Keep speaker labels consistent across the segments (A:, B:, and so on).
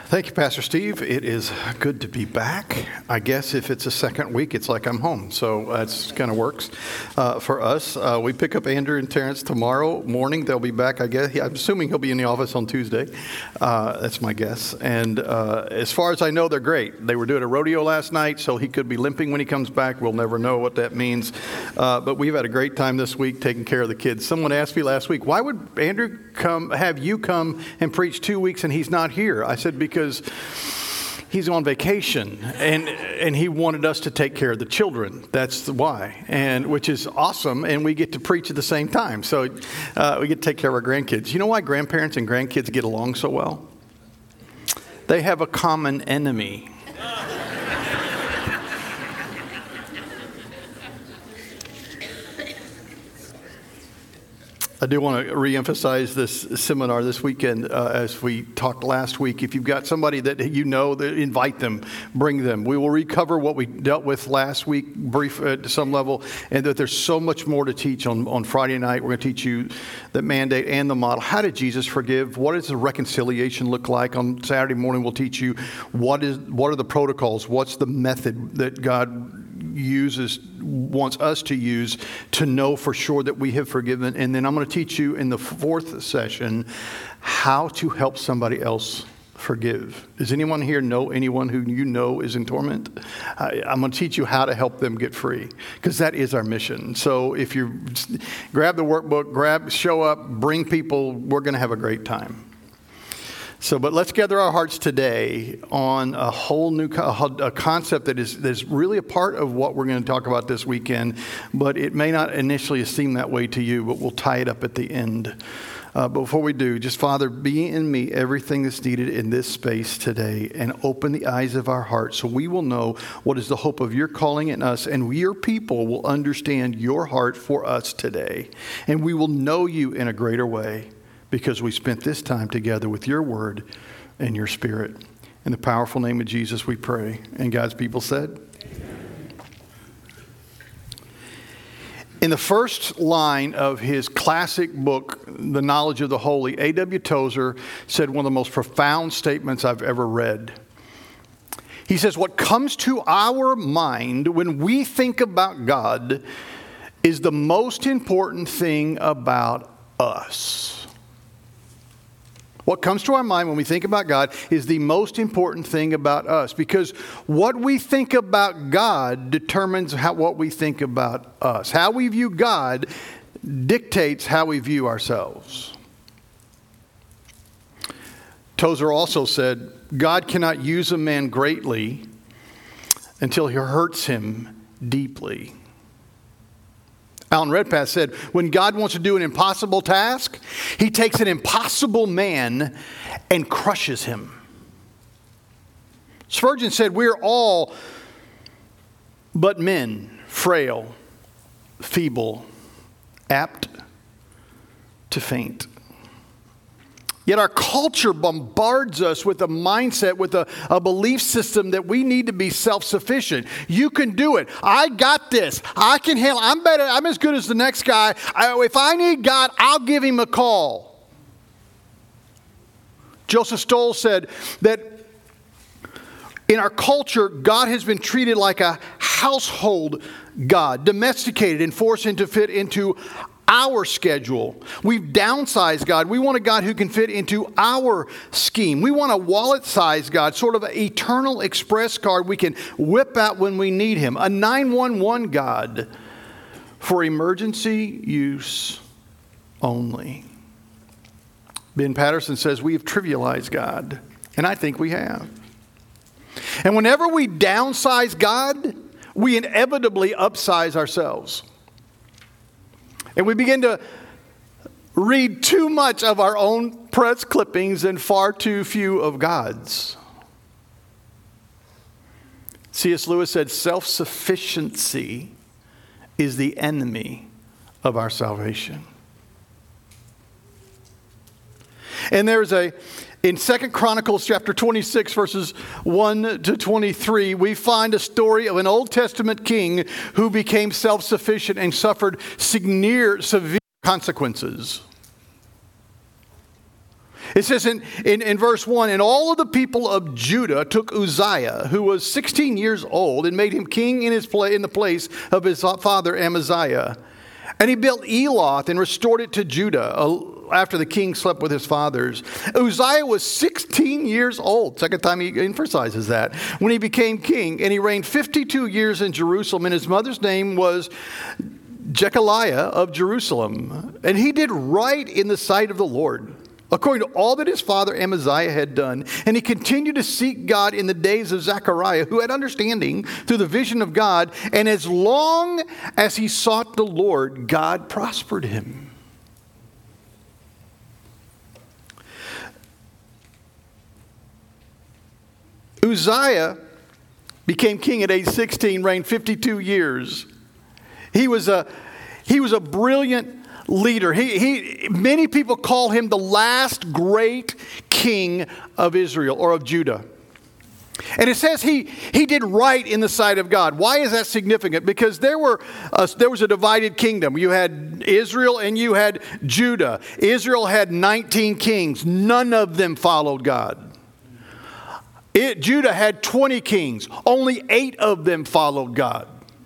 A: Thank you, Pastor Steve. It is good to be back. I guess if it's a second week, it's like I'm home. So that's kind of works for us. We pick up Andrew and Terrence tomorrow morning. They'll be back, I guess. I'm assuming he'll be in the office on Tuesday. That's my guess. And as far as I know, they're great. They were doing a rodeo last night, so he could be limping when he comes back. We'll never know what that means. But we've had a great time this week taking care of the kids. Someone asked me last week, why would Andrew have you come and preach 2 weeks and he's not here? I said, because he's on vacation and he wanted us to take care of the children. That's why, and which is awesome. And we get to preach at the same time. So we get to take care of our grandkids. You know why grandparents and grandkids get along so well? They have a common enemy. I do want to reemphasize this seminar this weekend as we talked last week. If you've got somebody that you know, invite them, bring them. We will recover what we dealt with last week, brief at some level, and that there's so much more to teach on Friday night. We're going to teach you the mandate and the model. How did Jesus forgive? What does the reconciliation look like? On Saturday morning, we'll teach you what are the protocols, what's the method that God wants us to use to know for sure that we have forgiven. And then I'm going to teach you in the fourth session how to help somebody else forgive. Does anyone here know anyone who you know is in torment? I'm going to teach you how to help them get free, because that is our mission. So if you grab the workbook, show up, bring people, we're going to have a great time. But let's gather our hearts today on a whole new concept that is really a part of what we're going to talk about this weekend, but it may not initially seem that way to you, but we'll tie it up at the end. But before we do, just Father, be in me everything that's needed in this space today, and open the eyes of our hearts so we will know what is the hope of your calling in us, and your people will understand your heart for us today, and we will know you in a greater way, because we spent this time together with your word and your spirit. In the powerful name of Jesus we pray. And God's people said, amen. In the first line of his classic book, The Knowledge of the Holy, A.W. Tozer said one of the most profound statements I've ever read. He says, what comes to our mind when we think about God is the most important thing about us. What comes to our mind when we think about God is the most important thing about us, because what we think about God determines what we think about us. How we view God dictates how we view ourselves. Tozer also said, God cannot use a man greatly until he hurts him deeply. Alan Redpath said, when God wants to do an impossible task, he takes an impossible man and crushes him. Spurgeon said, we're all but men, frail, feeble, apt to faint. Yet our culture bombards us with a mindset, with a belief system that we need to be self-sufficient. You can do it. I got this. I can handle it. I'm better. I'm as good as the next guy. If I need God, I'll give him a call. Joseph Stoll said that in our culture, God has been treated like a household God, domesticated and forced to fit into our schedule. We've downsized God. We want a God who can fit into our scheme. We want a wallet-sized God, sort of an eternal express card we can whip out when we need him. A 911 God for emergency use only. Ben Patterson says we have trivialized God, and I think we have. And whenever we downsize God, we inevitably upsize ourselves. And we begin to read too much of our own press clippings and far too few of God's. C.S. Lewis said, self-sufficiency is the enemy of our salvation. And there's in 2 Chronicles chapter 26, verses 1 to 23, we find a story of an Old Testament king who became self-sufficient and suffered severe consequences. It says in verse 1, and all of the people of Judah took Uzziah, who was 16 years old, and made him king in the place of his father Amaziah. And he built Eloth and restored it to Judah after the king slept with his fathers. Uzziah was 16 years old. Second time he emphasizes that. When he became king, and he reigned 52 years in Jerusalem, and his mother's name was Jechaliah of Jerusalem. And he did right in the sight of the Lord, according to all that his father Amaziah had done. And he continued to seek God in the days of Zechariah, who had understanding through the vision of God. And as long as he sought the Lord, God prospered him. Uzziah became king at age 16, reigned 52 years. He was a brilliant leader. Many people call him the last great king of Israel or of Judah. And it says he did right in the sight of God. Why is that significant? Because there was a divided kingdom. You had Israel and you had Judah. Israel had 19 kings. None of them followed God. Judah had 20 kings. Only 8 of them followed God.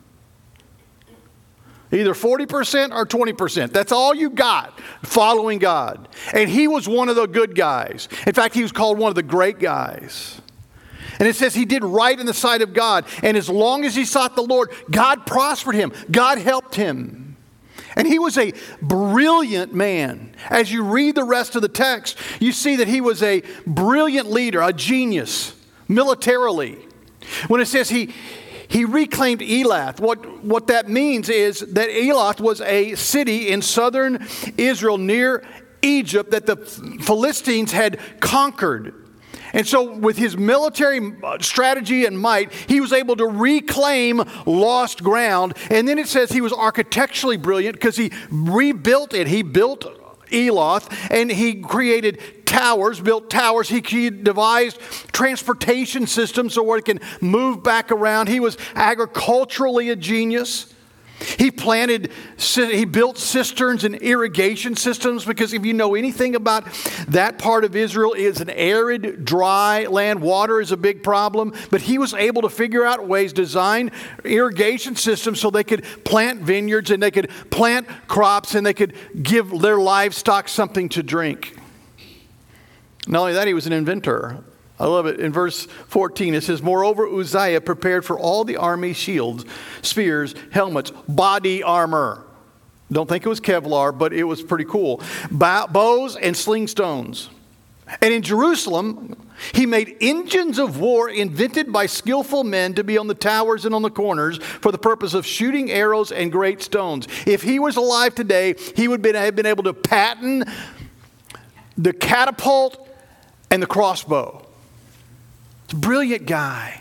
A: Either 40% or 20%. That's all you got following God. And he was one of the good guys. In fact, he was called one of the great guys. And it says he did right in the sight of God. And as long as he sought the Lord, God prospered him. God helped him. And he was a brilliant man. As you read the rest of the text, you see that he was a brilliant leader, a genius, militarily. When it says he reclaimed Elath, what that means is that Elath was a city in southern Israel near Egypt that the Philistines had conquered. And so with his military strategy and might, he was able to reclaim lost ground. And then it says he was architecturally brilliant because he rebuilt it. He built Eloth and he created towers, built towers. He devised transportation systems so where it can move back around. He was agriculturally a genius. He built cisterns and irrigation systems, because if you know anything about that part of Israel, it's an arid, dry land. Water is a big problem. But he was able to figure out ways, design irrigation systems so they could plant vineyards and they could plant crops and they could give their livestock something to drink. Not only that, he was an inventor. I love it. In verse 14, it says, moreover, Uzziah prepared for all the army shields, spears, helmets, body armor. Don't think it was Kevlar, but it was pretty cool. Bows and sling stones. And in Jerusalem, he made engines of war invented by skillful men to be on the towers and on the corners for the purpose of shooting arrows and great stones. If he was alive today, he would have been able to patent the catapult and the crossbow. A brilliant guy.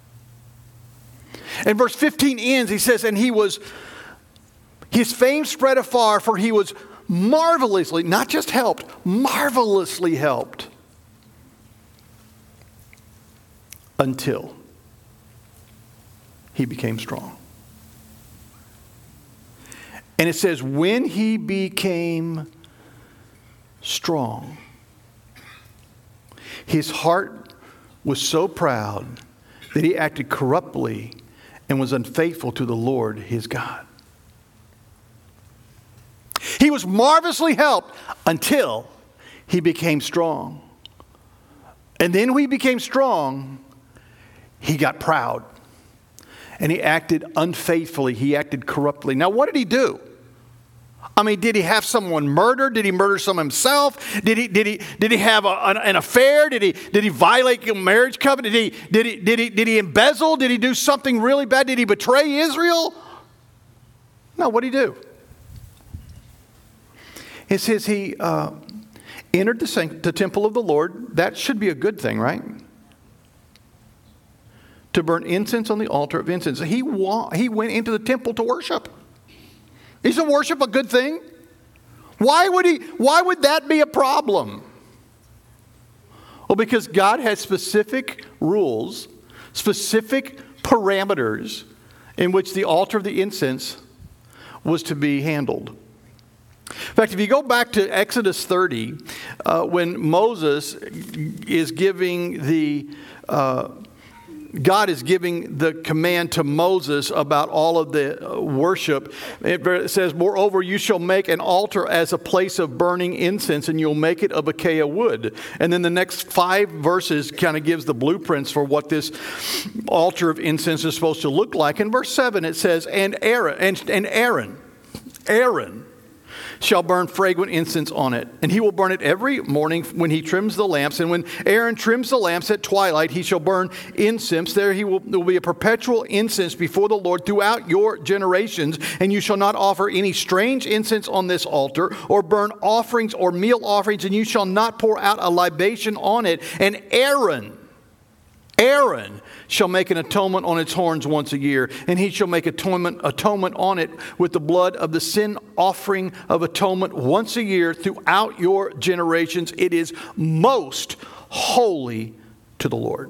A: And verse 15 ends, he says, and his fame spread afar, for he was marvelously, not just helped, marvelously helped until he became strong. And it says, when he became strong, his heart was so proud that he acted corruptly and was unfaithful to the Lord his God. He was marvelously helped until he became strong. And then when he became strong, he got proud. And he acted unfaithfully. He acted corruptly. Now, what did he do? I mean, did he have someone murdered? Did he murder someone himself? Did he have an affair? Did he violate a marriage covenant? Did he embezzle? Did he do something really bad? Did he betray Israel? No, what did he do? It says he entered the temple of the Lord. That should be a good thing, right? To burn incense on the altar of incense. He went into the temple to worship. Isn't worship a good thing? Why would that be a problem? Well, because God has specific rules, specific parameters in which the altar of the incense was to be handled. In fact, if you go back to Exodus 30, when Moses is giving God is giving the command to Moses about all of the worship. It says, moreover, you shall make an altar as a place of burning incense, and you'll make it of acacia wood. And then the next 5 verses kind of gives the blueprints for what this altar of incense is supposed to look like. In verse 7, it says, and Aaron shall burn fragrant incense on it. And he will burn it every morning when he trims the lamps. And when Aaron trims the lamps at twilight, he shall burn incense. There will be a perpetual incense before the Lord throughout your generations. And you shall not offer any strange incense on this altar, or burn offerings or meal offerings, and you shall not pour out a libation on it. And Aaron shall make an atonement on its horns once a year, and he shall make atonement on it with the blood of the sin offering of atonement once a year throughout your generations. It is most holy to the Lord.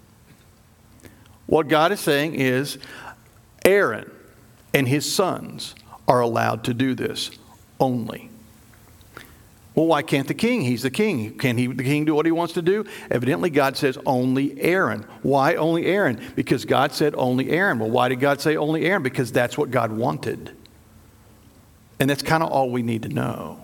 A: What God is saying is Aaron and his sons are allowed to do this only. Well, why can't the king? He's the king. Can the king do what he wants to do? Evidently, God says only Aaron. Why only Aaron? Because God said only Aaron. Well, why did God say only Aaron? Because that's what God wanted. And that's kind of all we need to know.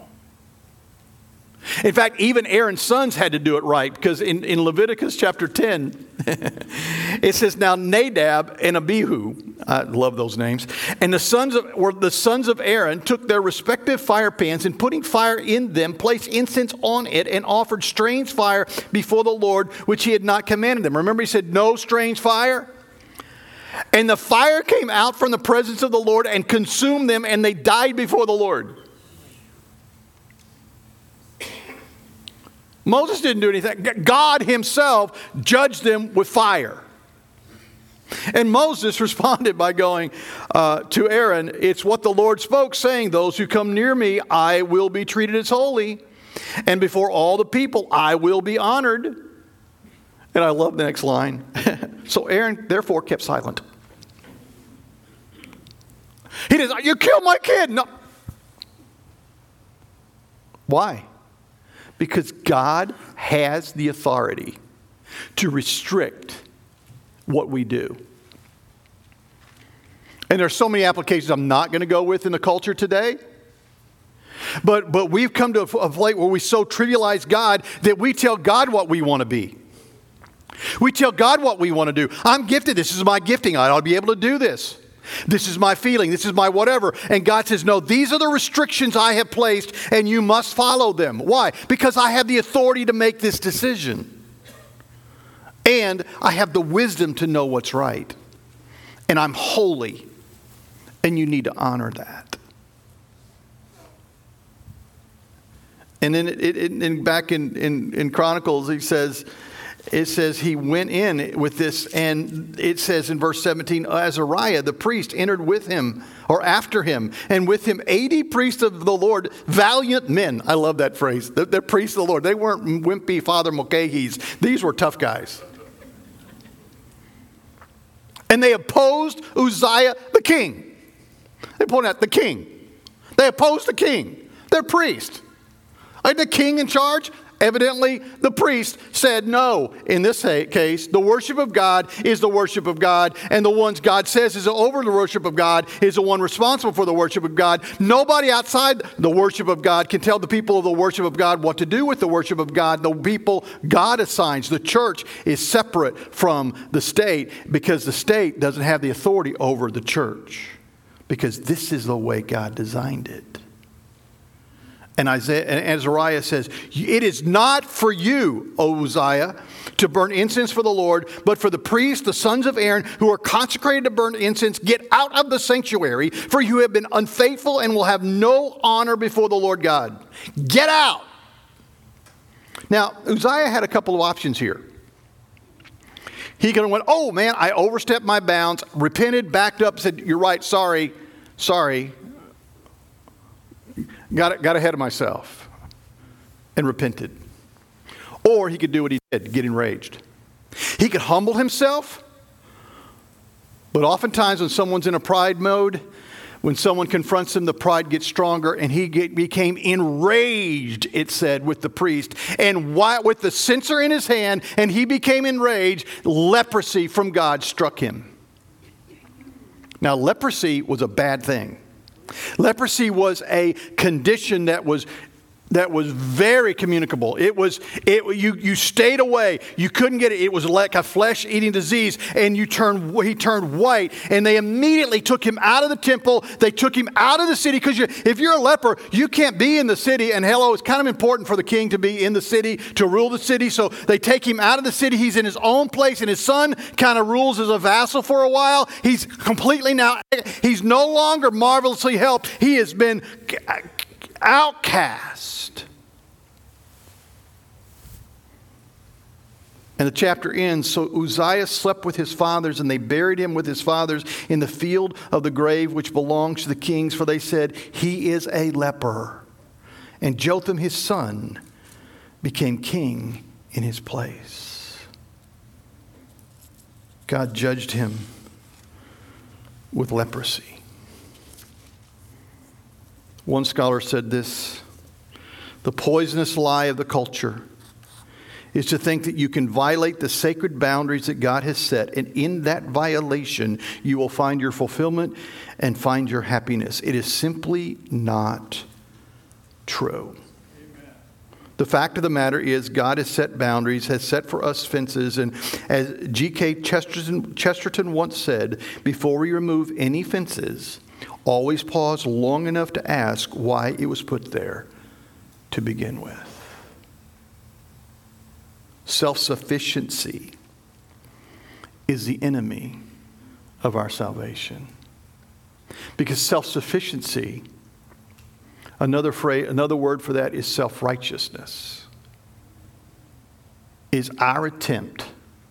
A: In fact, even Aaron's sons had to do it right, because in Leviticus chapter 10, it says, now Nadab and Abihu, I love those names, and the sons of Aaron took their respective fire pans, and putting fire in them, placed incense on it, and offered strange fire before the Lord, which he had not commanded them. Remember, he said, no strange fire? And the fire came out from the presence of the Lord and consumed them, and they died before the Lord. Moses didn't do anything. God himself judged them with fire. And Moses responded by going to Aaron, it's what the Lord spoke, saying, those who come near me, I will be treated as holy. And before all the people, I will be honored. And I love the next line. So Aaron, therefore, kept silent. He didn't, you killed my kid. No. Why? Because God has the authority to restrict what we do. And there's so many applications I'm not going to go with in the culture today. But we've come to a place where we so trivialize God that we tell God what we want to be. We tell God what we want to do. I'm gifted. This is my gifting. I ought to be able to do this. This is my feeling. This is my whatever. And God says, no, these are the restrictions I have placed, and you must follow them. Why? Because I have the authority to make this decision. And I have the wisdom to know what's right. And I'm holy. And you need to honor that. And then back in Chronicles, it says he went in with this, and it says in verse 17, Azariah, the priest, entered with him, or after him, and with him 80 priests of the Lord, valiant men. I love that phrase. They're priests of the Lord. They weren't wimpy Father Mulcahy's. These were tough guys. And they opposed Uzziah the king. They pointed out the king. They opposed the king. They're priests. Like the king in charge? Evidently, the priest said no. In this case, the worship of God is the worship of God, and the ones God says is over the worship of God is the one responsible for the worship of God. Nobody outside the worship of God can tell the people of the worship of God what to do with the worship of God. The people God assigns, the church, is separate from the state, because the state doesn't have the authority over the church, because this is the way God designed it. And Azariah says, it is not for you, O Uzziah, to burn incense for the Lord, but for the priests, the sons of Aaron, who are consecrated to burn incense. Get out of the sanctuary, for you have been unfaithful and will have no honor before the Lord God. Get out. Now, Uzziah had a couple of options here. He could have went, oh man, I overstepped my bounds, repented, backed up, said, you're right, sorry. Got ahead of myself and repented. Or he could do what he did, get enraged. He could humble himself, but oftentimes when someone's in a pride mode, When someone confronts him, the pride gets stronger, and he became enraged, it said, with the priest. And with the censer in his hand, and he became enraged, leprosy from God struck him. Now, leprosy was a bad thing. Leprosy was a condition that was very communicable. You stayed away. You couldn't get it. It was like a flesh-eating disease, and he turned white. And they immediately took him out of the temple. They took him out of the city, because if you're a leper, you can't be in the city. And it's kind of important for the king to be in the city, to rule the city. So they take him out of the city. He's in his own place, and his son kind of rules as a vassal for a while. He's no longer marvelously helped. He has been outcast. And the chapter ends, so Uzziah slept with his fathers, and they buried him with his fathers in the field of the grave which belongs to the kings, for they said, he is a leper. And Jotham his son became king in his place. God judged him with leprosy. One scholar said this: the poisonous lie of the culture is to think that you can violate the sacred boundaries that God has set, and in that violation you will find your fulfillment and find your happiness. It is simply not true. Amen. The fact of the matter is, God has set boundaries, has set for us fences, and as G.K. Chesterton once said, before we remove any fences, always pause long enough to ask why it was put there to begin with. Self-sufficiency is the enemy of our salvation. Because self-sufficiency, another word for that is self-righteousness, is our attempt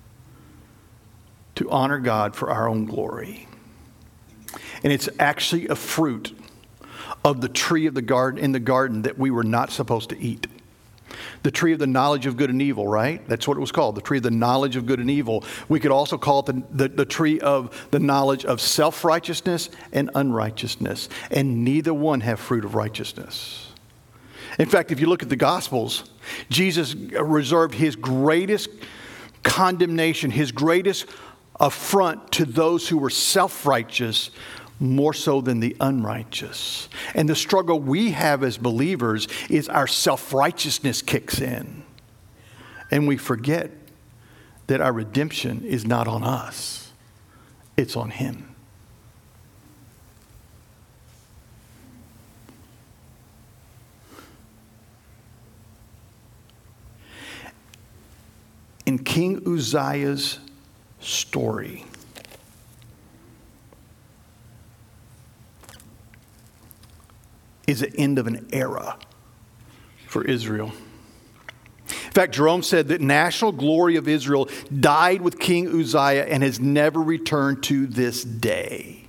A: to honor God for our own glory. And it's actually a fruit of the tree of the garden, in the garden, that we were not supposed to eat. The tree of the knowledge of good and evil, right? That's what it was called, the tree of the knowledge of good and evil. We could also call it the tree of the knowledge of self-righteousness and unrighteousness. And neither one have fruit of righteousness. In fact, if you look at the Gospels, Jesus reserved his greatest condemnation, his greatest affront to those who were self-righteous, more so than the unrighteous. And the struggle we have as believers is our self-righteousness kicks in. And we forget that our redemption is not on us. It's on him. In King Uzziah's story, is the end of an era for Israel. In fact, Jerome said that national glory of Israel died with King Uzziah and has never returned to this day.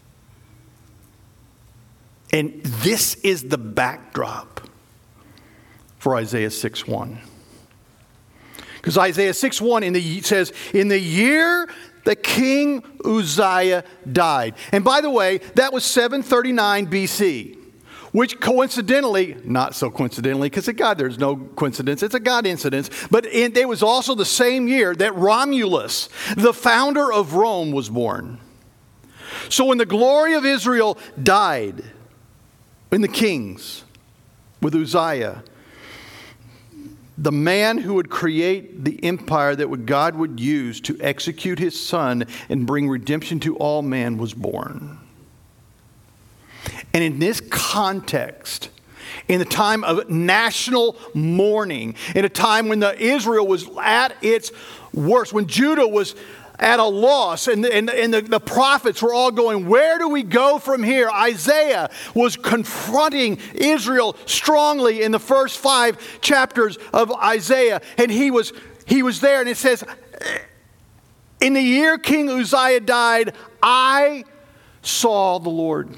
A: And this is the backdrop for Isaiah 6:1. Because Isaiah 6:1 says, in the year that King Uzziah died. And by the way, that was 739 BC. Which coincidentally, not so coincidentally, because at God there's no coincidence, it's a God incidence, but it was also the same year that Romulus, the founder of Rome, was born. So when the glory of Israel died in the kings with Uzziah, the man who would create the empire that God would use to execute his son and bring redemption to all man was born. And in this context, in the time of national mourning, in a time when Israel was at its worst, when Judah was at a loss, and the prophets were all going, where do we go from here? Isaiah was confronting Israel strongly in the first 5 chapters of Isaiah. And he was there, and it says, in the year King Uzziah died, I saw the Lord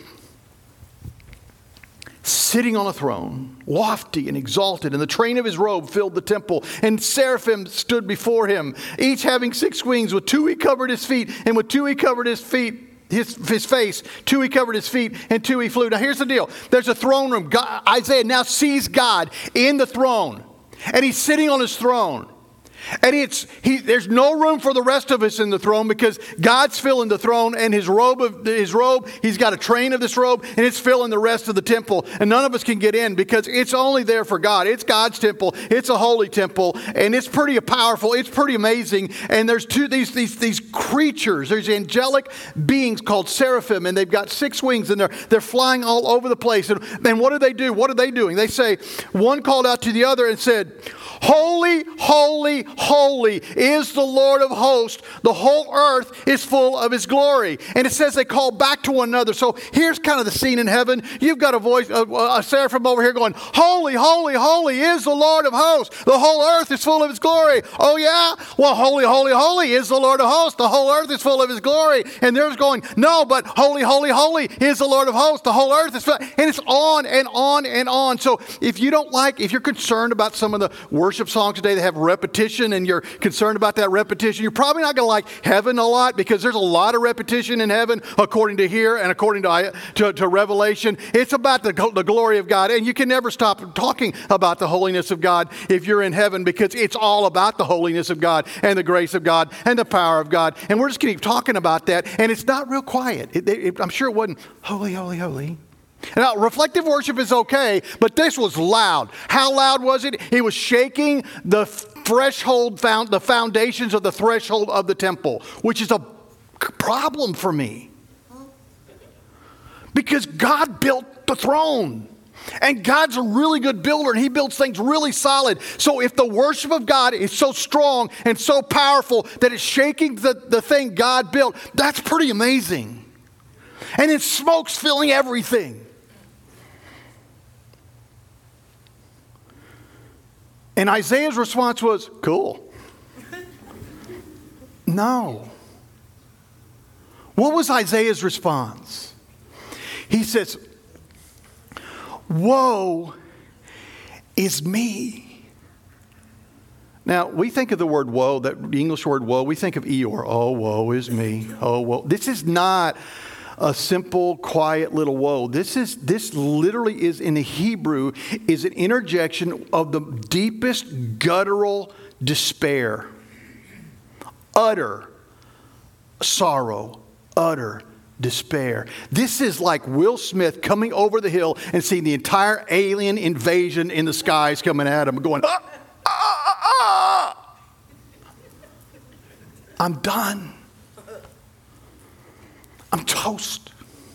A: sitting on a throne, lofty and exalted, and the train of his robe filled the temple, and seraphim stood before him, each having 6 wings. With 2 he covered his feet, and with 2 he covered his feet his face, 2 he covered his feet, and 2 he flew. Now here's the deal. There's a throne room. Isaiah now sees God in the throne, and he's sitting on his throne. And there's no room for the rest of us in the throne because God's filling the throne, and his robe, he's got a train of this robe, and it's filling the rest of the temple. And none of us can get in because it's only there for God. It's God's temple. It's a holy temple, and it's pretty powerful. It's pretty amazing. And there's these creatures. There's angelic beings called seraphim, and they've got 6 wings, and they're flying all over the place. And what do they do? What are they doing? They say, one called out to the other and said, "Holy, holy, holy is the Lord of hosts. The whole earth is full of his glory." And it says they call back to one another. So here's kind of the scene in heaven. You've got a seraphim over here going, "Holy, holy, holy is the Lord of hosts. The whole earth is full of his glory." Oh yeah? Well, holy, holy, holy is the Lord of hosts. The whole earth is full of his glory. And they're going, "No, but holy, holy, holy is the Lord of hosts. The whole earth is full." And it's on and on and on. So if you're concerned about some of the worship songs today that have repetition, and you're concerned about that repetition, you're probably not going to like heaven a lot, because there's a lot of repetition in heaven according to here and according to Revelation. It's about the glory of God, and you can never stop talking about the holiness of God if you're in heaven, because it's all about the holiness of God and the grace of God and the power of God. And we're just going to keep talking about that, and it's not real quiet. I'm sure it wasn't holy, holy, holy. Now, reflective worship is okay, but this was loud. How loud was it? It was shaking the the foundations of the threshold of the temple, which is a problem for me. Because God built the throne. And God's a really good builder, and he builds things really solid. So if the worship of God is so strong and so powerful that it's shaking the thing God built, that's pretty amazing. And it's smoke's filling everything. And Isaiah's response was, "Cool." No. What was Isaiah's response? He says, "Woe is me." Now, we think of the word woe, the English word woe, we think of Eeyore. Oh, woe is me. Oh, woe. This is not a simple, quiet little woe. This literally is, in the Hebrew, is an interjection of the deepest guttural despair. Utter sorrow, utter despair. This is like Will Smith coming over the hill and seeing the entire alien invasion in the skies coming at him, going, "Ah, ah, ah. I'm done. I'm toast.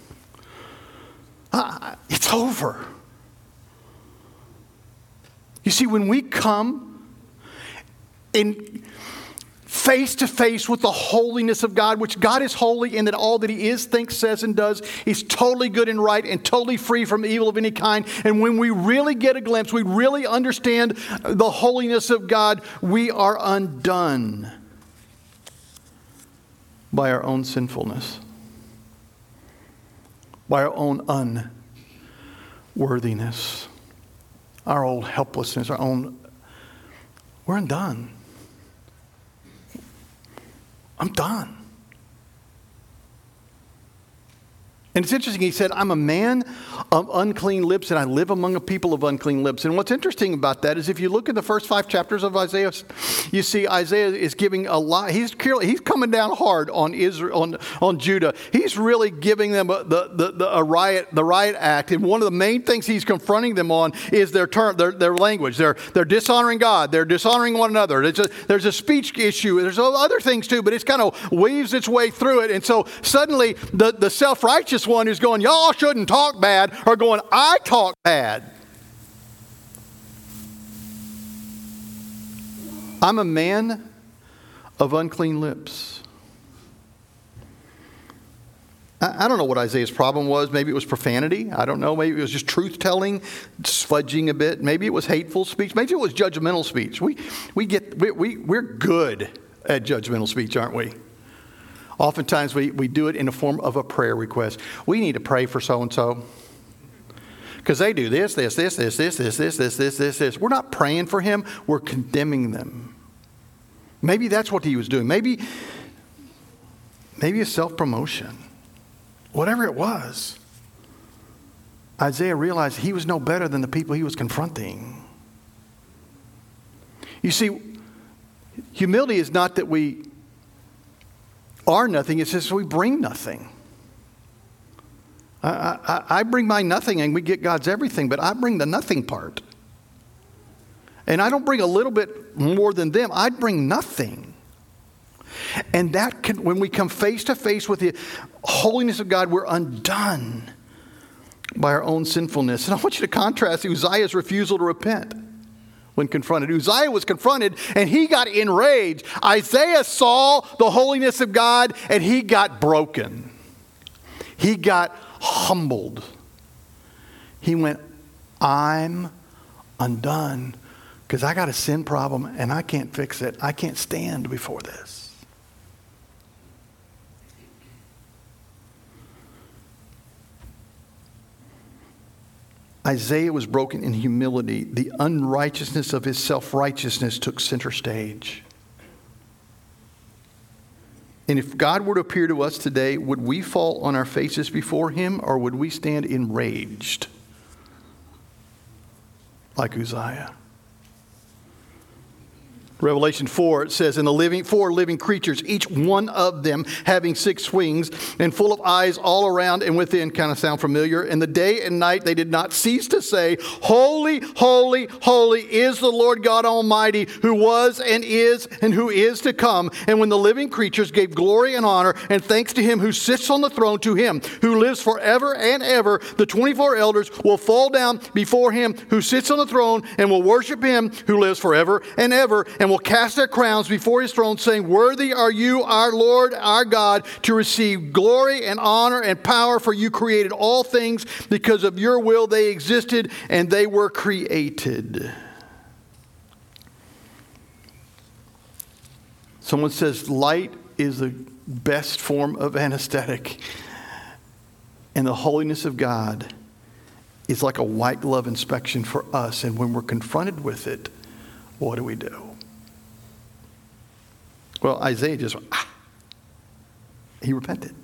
A: It's over." You see, when we come in face to face with the holiness of God, which God is holy in that all that he is, thinks, says, and does is totally good and right and totally free from evil of any kind. And when we really get a glimpse, we really understand the holiness of God, we are undone by our own sinfulness, by our own unworthiness, our own helplessness, we're undone. I'm done. And it's interesting, he said, "I'm a man of unclean lips, and I live among a people of unclean lips." And what's interesting about that is if you look at the first 5 chapters of Isaiah, you see Isaiah is giving a lot. He's coming down hard on Israel, on Judah. He's really giving them the riot act. And one of the main things he's confronting them on is their language. They're dishonoring God. They're dishonoring one another. There's a speech issue. There's other things too, but it's kind of weaves its way through it. And so suddenly the self-righteous one who's going, "Y'all shouldn't talk bad," are going, "I talk bad." I'm a man of unclean lips. I don't know what Isaiah's problem was. Maybe it was profanity. I don't know. Maybe it was just truth-telling, fudging a bit. Maybe it was hateful speech. Maybe it was judgmental speech. We're good at judgmental speech, aren't we? Oftentimes we do it in the form of a prayer request. We need to pray for so-and-so because they do this. We're not praying for him. We're condemning them. Maybe that's what he was doing. Maybe it's self-promotion. whatever it was, Isaiah realized he was no better than the people he was confronting. You see, humility is not that we are nothing, it's just we bring nothing. I bring my nothing and we get God's everything, but I bring the nothing part. And I don't bring a little bit more than them. I bring nothing. And that can, when we come face to face with the holiness of God, we're undone by our own sinfulness. And I want you to contrast Uzziah's refusal to repent when confronted. Uzziah was confronted and he got enraged. Isaiah saw the holiness of God and he got broken. He got humbled. He went, I'm undone because I got a sin problem and I can't fix it. I can't stand before this. Isaiah was broken in humility. The unrighteousness of his self-righteousness took center stage. And if God were to appear to us today, would we fall on our faces before him, or would we stand enraged like Uzziah? Revelation 4, it says, and the four living creatures, each one of them having 6 wings and full of eyes all around and within, kind of sound familiar. And the day and night they did not cease to say, holy, holy, holy is the Lord God Almighty, who was and who is to come. And when the living creatures gave glory and honor and thanks to him who sits on the throne, to him who lives forever and ever, the 24 elders will fall down before him who sits on the throne and will worship him who lives forever and ever, and will cast their crowns before his throne, saying, worthy are you, our Lord, our God, to receive glory and honor and power, for you created all things. Because of your will they existed and they were created. Someone says light is the best form of anesthetic, and the holiness of God is like a white glove inspection for us. And when we're confronted with it, what do? Well, Isaiah just went, he repented.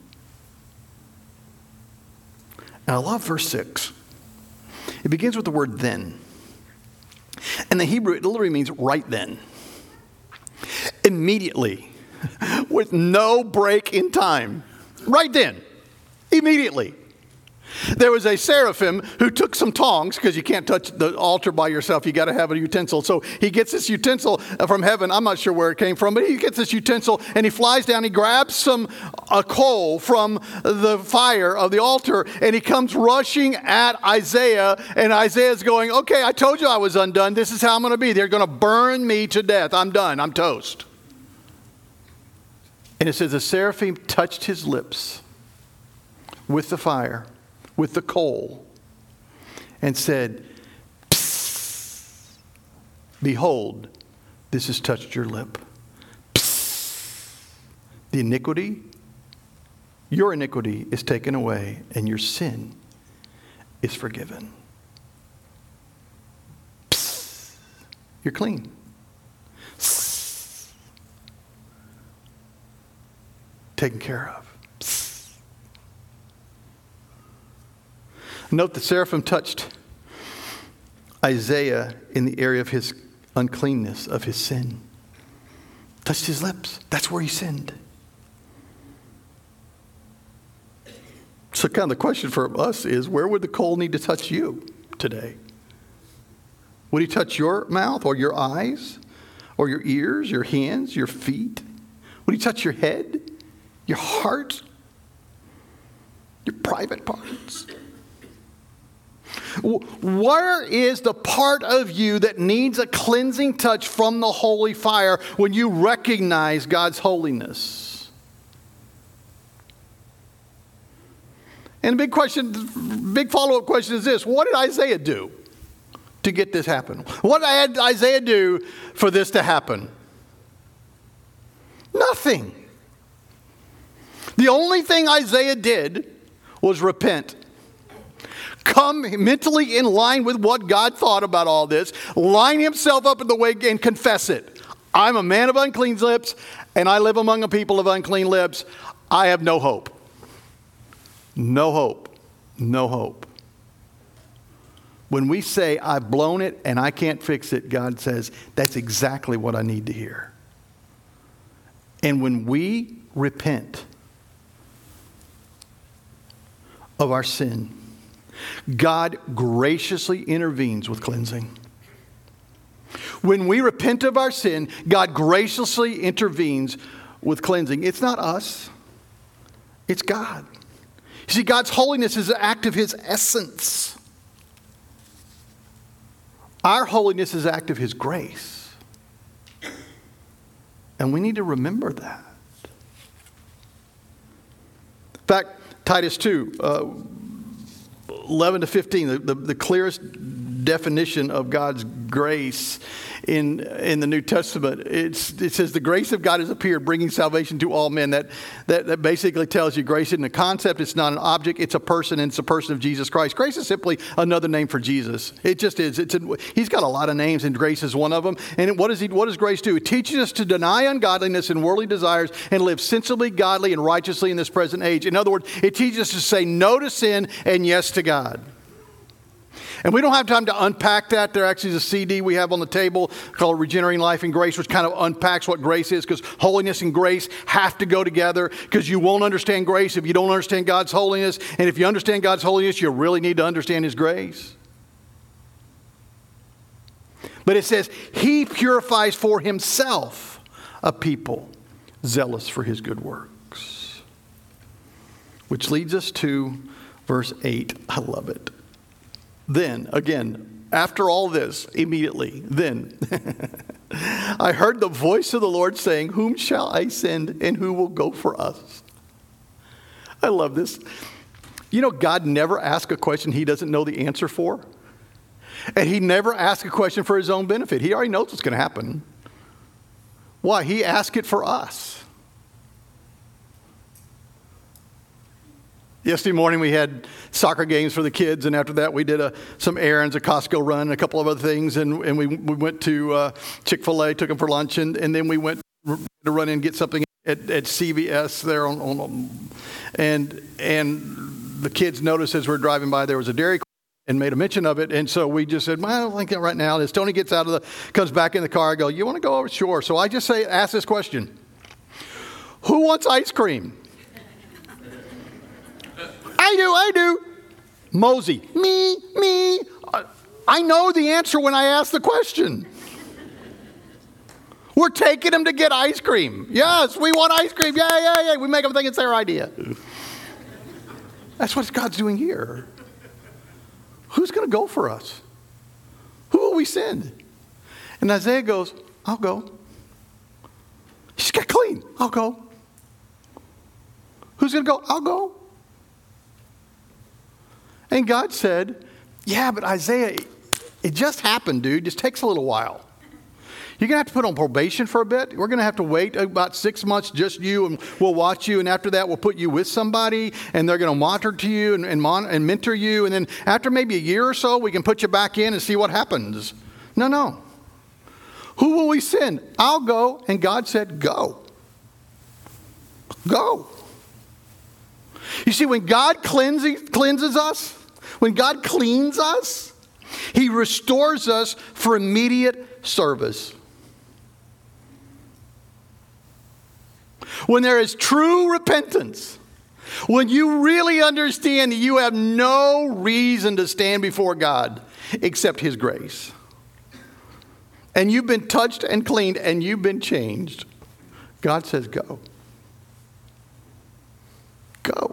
A: And I love verse 6. It begins with the word then. In the Hebrew, it literally means right then. Immediately. With no break in time. Right then. Immediately. There was a seraphim who took some tongs, because you can't touch the altar by yourself. You got to have a utensil. So he gets this utensil from heaven. I'm not sure where it came from, but he gets this utensil and he flies down. He grabs a coal from the fire of the altar, and he comes rushing at Isaiah. And Isaiah's going, okay, I told you I was undone. This is how I'm going to be. They're going to burn me to death. I'm done. I'm toast. And it says the seraphim touched his lips with the fire, with the coal, and said, psst, behold, this has touched your lip. Psst, the iniquity, your iniquity is taken away, and your sin is forgiven. Psst, you're clean. Psst, taken care of. Note the seraphim touched Isaiah in the area of his uncleanness, of his sin. Touched his lips. That's where he sinned. So kind of the question for us is, where would the coal need to touch you today? Would he touch your mouth or your eyes or your ears, your hands, your feet? Would he touch your head, your heart, your private parts? Where is the part of you that needs a cleansing touch from the holy fire when you recognize God's holiness? And the big follow-up question is this: what did Isaiah do to get this happen? What did Isaiah do for this to happen? Nothing. The only thing Isaiah did was repent. Come mentally in line with what God thought about all this. Line himself up in the way and confess it. I'm a man of unclean lips, and I live among a people of unclean lips. I have no hope. No hope. No hope. When we say, I've blown it and I can't fix it, God says, that's exactly what I need to hear. And when we repent of our sin, God graciously intervenes with cleansing. When we repent of our sin, God graciously intervenes with cleansing. It's not us. It's God. You see, God's holiness is an act of His essence. Our holiness is an act of His grace. And we need to remember that. In fact, Titus 2, 11 to 15, the clearest definition of God's grace in the New Testament. It says the grace of God has appeared, bringing salvation to all men. That basically tells you grace isn't a concept, it's not an object, it's a person, and it's a person of Jesus Christ. Grace is simply another name for Jesus. It just is. He's got a lot of names, and grace is one of them. And what does grace do? It teaches us to deny ungodliness and worldly desires and live sensibly, godly, and righteously in this present age. In other words, it teaches us to say no to sin and yes to God. And we don't have time to unpack that. There actually is a CD we have on the table called Regenerating Life and Grace, which kind of unpacks what grace is, because holiness and grace have to go together, because you won't understand grace if you don't understand God's holiness. And if you understand God's holiness, you really need to understand His grace. But it says, He purifies for Himself a people zealous for His good works. Which leads us to verse 8. I love it. Then, again, after all this, immediately, then, I heard the voice of the Lord saying, whom shall I send and who will go for us? I love this. You know, God never asks a question He doesn't know the answer for. And He never asks a question for His own benefit. He already knows what's going to happen. Why? He asked it for us. Yesterday morning we had soccer games for the kids, and after that we did some errands, a Costco run, and a couple of other things, and we went to Chick-fil-A, took them for lunch, and then we went to run in and get something at CVS there and the kids noticed as we were driving by there was a Dairy Queen and made a mention of it, and so we just said, well, I don't think that right now. And as Tony comes back in the car, I go, you want to go over? Sure. So I just ask this question: who wants ice cream? I do. Mosey, me. I know the answer when I ask the question. We're taking them to get ice cream. Yes, we want ice cream. Yeah. We make them think it's their idea. That's what God's doing here. Who's going to go for us? Who will we send? And Isaiah goes, I'll go. She's got clean. I'll go. Who's going to go? I'll go. And God said, yeah, but Isaiah, it just happened, dude. It just takes a little while. You're going to have to put on probation for a bit. We're going to have to wait about 6 months, just you, and we'll watch you. And after that, we'll put you with somebody, and they're going to monitor to you and mentor you. And then after maybe a year or so, we can put you back in and see what happens. No. Who will we send? I'll go. And God said, go. Go. You see, when God cleanses us, when God cleans us, He restores us for immediate service. When there is true repentance, when you really understand that you have no reason to stand before God except His grace, and you've been touched and cleaned and you've been changed, God says, go. Go.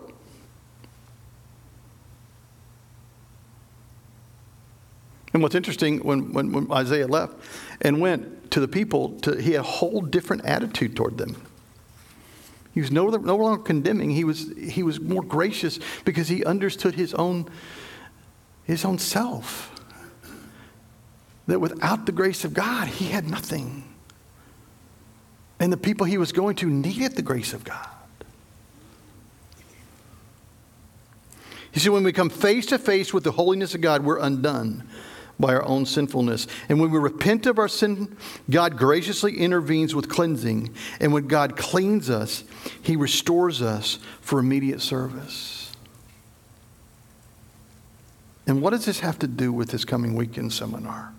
A: And what's interesting, when Isaiah left and went to the people, he had a whole different attitude toward them. He was no longer condemning. He was more gracious because he understood his own self. That without the grace of God, he had nothing. And the people he was going to needed the grace of God. You see, when we come face to face with the holiness of God, we're undone by our own sinfulness. And when we repent of our sin, God graciously intervenes with cleansing. And when God cleans us, He restores us for immediate service. And what does this have to do with this coming weekend seminar?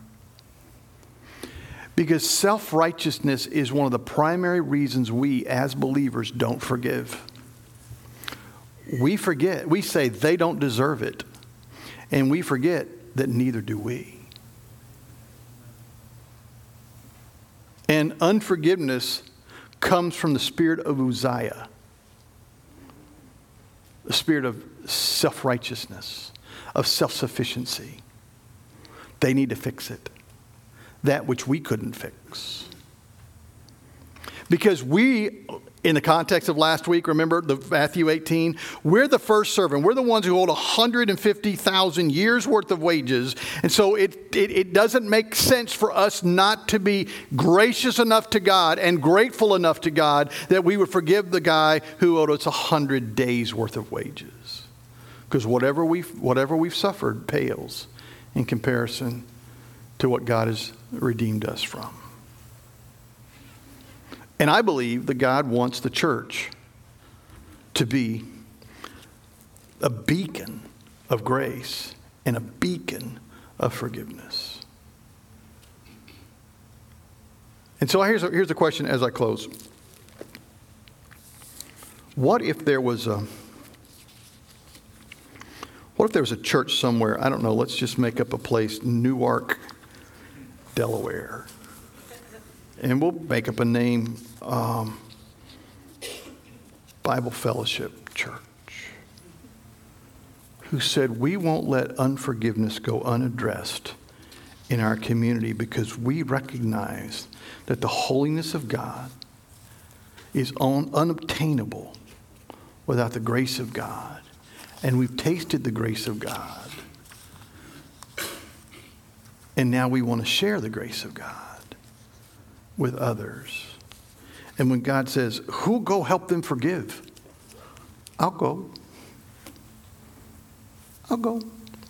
A: Because self-righteousness is one of the primary reasons we as believers don't forgive. We forget. We say they don't deserve it. And we forget that neither do we. And unforgiveness comes from the spirit of Uzziah. The spirit of self-righteousness, of self-sufficiency. They need to fix it. That which we couldn't fix. Because we, in the context of last week, remember the Matthew 18, we're the first servant. We're the ones who hold 150,000 years worth of wages. And so it doesn't make sense for us not to be gracious enough to God and grateful enough to God that we would forgive the guy who owed us 100 days worth of wages. Because whatever we've suffered pales in comparison to what God has redeemed us from. And I believe that God wants the church to be a beacon of grace and a beacon of forgiveness. And so here's a question as I close. What if there was a church somewhere, I don't know, let's just make up a place, Newark, Delaware. And we'll make up a name, Bible Fellowship Church, who said, we won't let unforgiveness go unaddressed in our community because we recognize that the holiness of God is unobtainable without the grace of God. And we've tasted the grace of God. And now we want to share the grace of God with others. And when God says, who'll go help them forgive? I'll go. I'll go.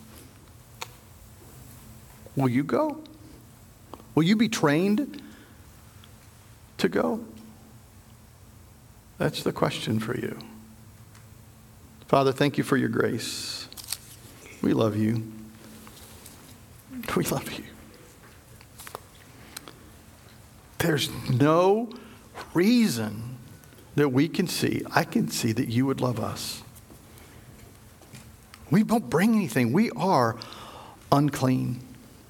A: Will you go? Will you be trained to go? That's the question for you. Father, thank you for your grace. We love you. We love you. There's no reason that we can see, I can see that you would love us. We don't bring anything. We are unclean.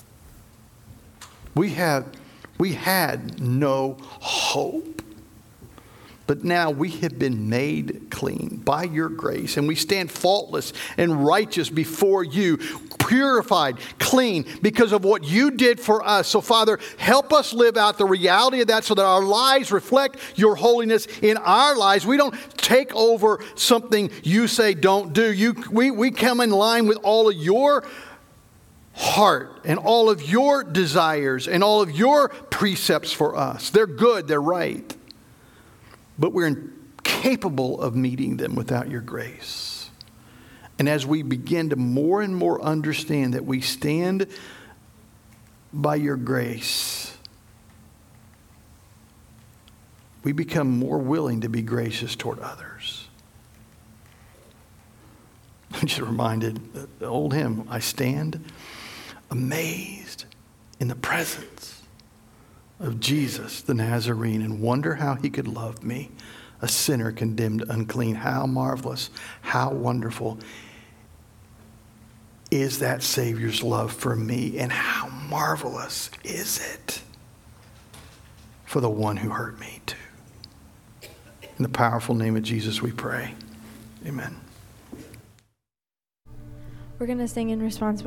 A: We had no hope. But now we have been made clean by your grace, and we stand faultless and righteous before you, purified, clean, because of what you did for us. So, Father, help us live out the reality of that so that our lives reflect your holiness in our lives. We don't take over something you say don't do. We come in line with all of your heart and all of your desires and all of your precepts for us. They're good, they're right. But we're incapable of meeting them without your grace. And as we begin to more and more understand that we stand by your grace, we become more willing to be gracious toward others. I'm just reminded, the old hymn, I stand amazed in the presence of Jesus the Nazarene and wonder how he could love me, a sinner condemned unclean. How marvelous, how wonderful is that Savior's love for me, and how marvelous is it for the one who hurt me too. In the powerful name of Jesus we pray. Amen.
B: We're going to sing in response.